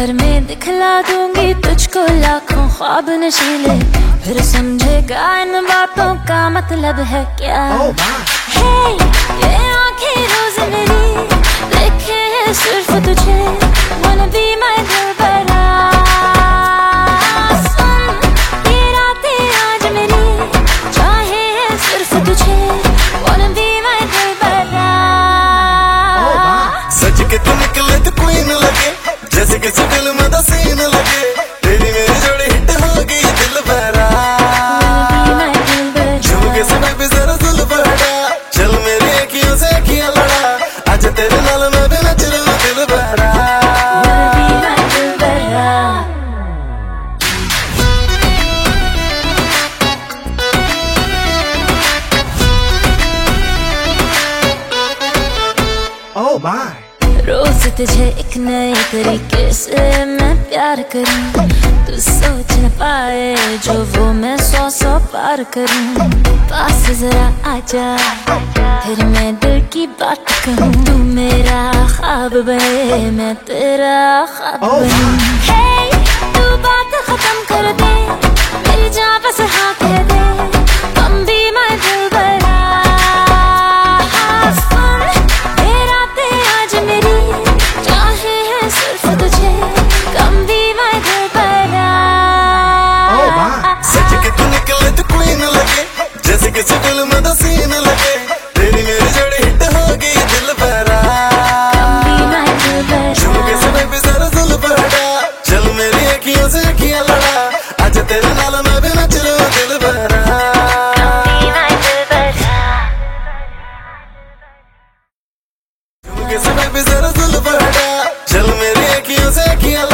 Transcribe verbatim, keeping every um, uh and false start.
भर में दिखला दूंगी तुझको लाखों ख्वाब नशीले, फिर समझेगा इन बातों का मतलब है क्या। hey, ये आंखें रोज मेरी देखे है सिर्फ तुझे, wanna be my दिलबरा। सुन ये रातें आज मेरी चाहे है सिर्फ तुझे, wanna be my दिलबरा। सच के तू निकले तो कोई न लगे, जैसे किसी फिल्म का सीन लगे, तेरी मेरी जोड़ी हिट हो गई दिलबरा। झुमके से मैं भी जरा जुल्फड़ा, चल मेरी अखियों से अखियां लड़ा, आज तेरे नाल मैं भी नच रहा दिलबरा। Oh my। रोज तुझे एक नए तरीके से मैं प्यार करूं, तू सोच न पाए जो वो मैं सौ सौ पार करूं। पास जरा आजा फिर मैं दिल की बात कहूं, तू मेरा ख्वाब बने मैं तेरा ख्वाब बनूं। hey, तू बात खत्म कर दे मेरी जान बस हाँ कह दे, come be my दिलबरा। सच के तू निकले तो कोई न लगे, जैसे किसी फिल्म का सीन लगे, तेरी मेरी जोड़ी हिट हो गई दिलबरा। झुमके से मैं भी जरा जुल्फड़ा, चल मेरी अखियों से अखियां लड़ा, आज तेरे नाल मैं भी नच रहा दिलबरा। झुमके से मैं भी जरा जुल्फड़ा, चल मेरी अखियों से अखियां